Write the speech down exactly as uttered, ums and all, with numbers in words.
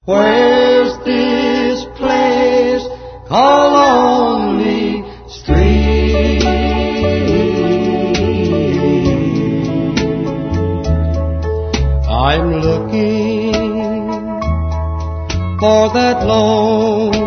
Where's this place called Lonely Street? I'm looking for that lone